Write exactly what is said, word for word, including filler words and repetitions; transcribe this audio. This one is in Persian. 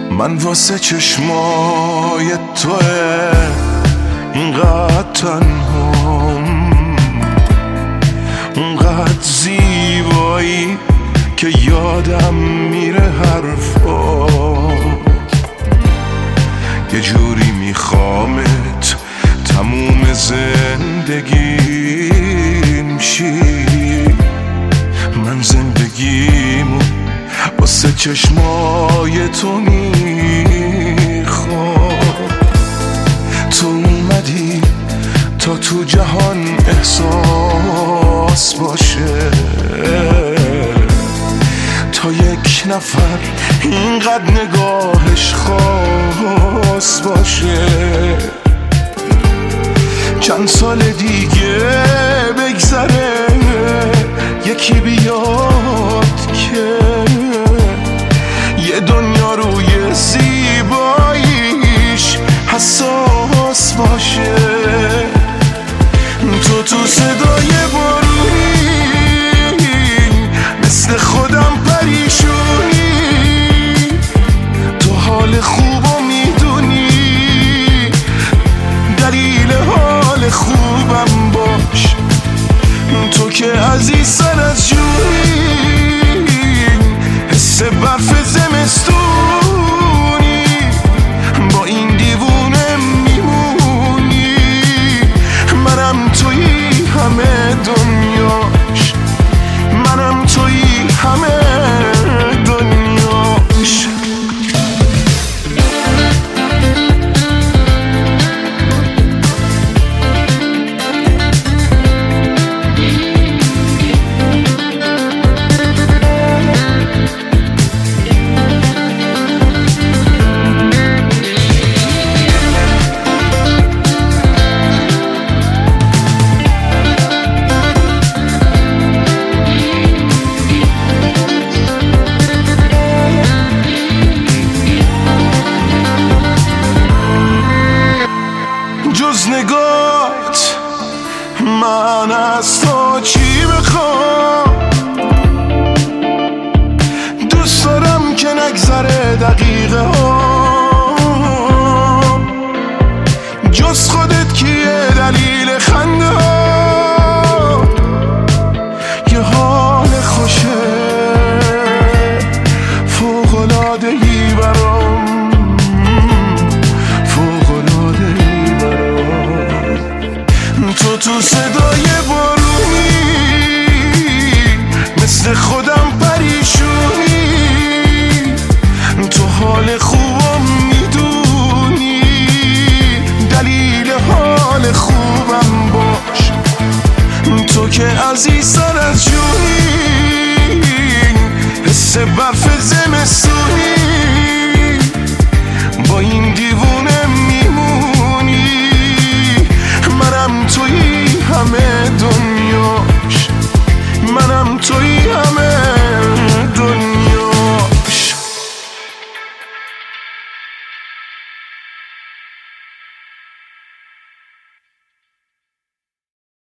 من واسه چشمای توه اینقدر تنهام، اونقدر زیبایی که یادم میره حرفات. یه جوری میخوامت تموم زندگیم شی. من زندگیمو واسه چشمای تو میخوام. تو اومدی تا تو جهان احساس باشه، تا یک نفر اینقدر نگاهش خاص باشه. چند سال دیگه بگذره یکی بیاد که یه دنیا روی زیباییش حساس باشه. تو تو صدای بارونی مثل خودم پریشونی، تو حال خوبو میدونی، دلیل حال خوبم باش. تو که عزیز سر از جونی، حس برف زمستونی، با این دیوونه میمونی. منم تویی همه دنیاش، منم تویی همه دنیاش. جز نگاهت من از تو چی بخوام؟ دوست دارم که نگذره دقیقه ها، جز خودت کیه دلیل خنده ها؟ یه حال خوشه فوق‌العاده‌ای برام، تو تو صدای بارونی مثل خودم پریشونی، تو حال خوبم میدونی، دلیل حال خوبم باش. تو که عزیزتر از جونی، حس برف زمستونی، با این دیوون